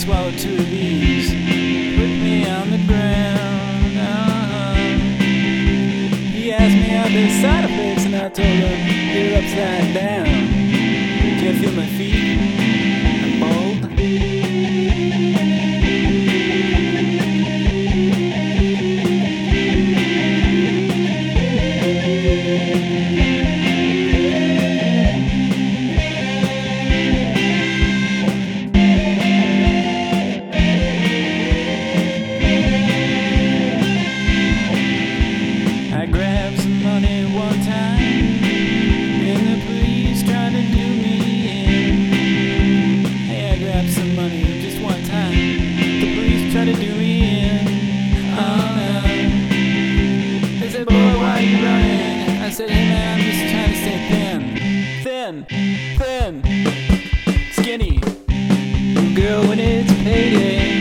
swallowed two of these, put me on the ground. He asked me how the side effects, and I told him you're upside down. Can you feel my feet? I'm bald. I grabbed some money one time, and the police tried to do me in. Hey, I grabbed some money just one time, the police tried to do me in. Oh no. They said, boy, why are you running? I said, hey man, I'm just trying to stay thin, skinny. Girl, when it's payday,